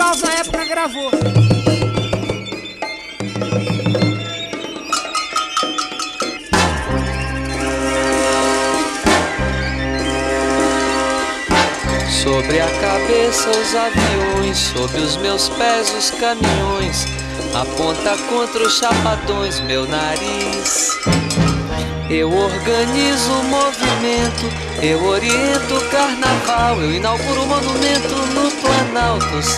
Caos na época gravou. Sobre a cabeça os aviões, sob os meus pés os caminhões, aponta contra os chapadões meu nariz. Eu organizo o movimento, eu oriento o carnaval, eu inauguro o monumento no Planalto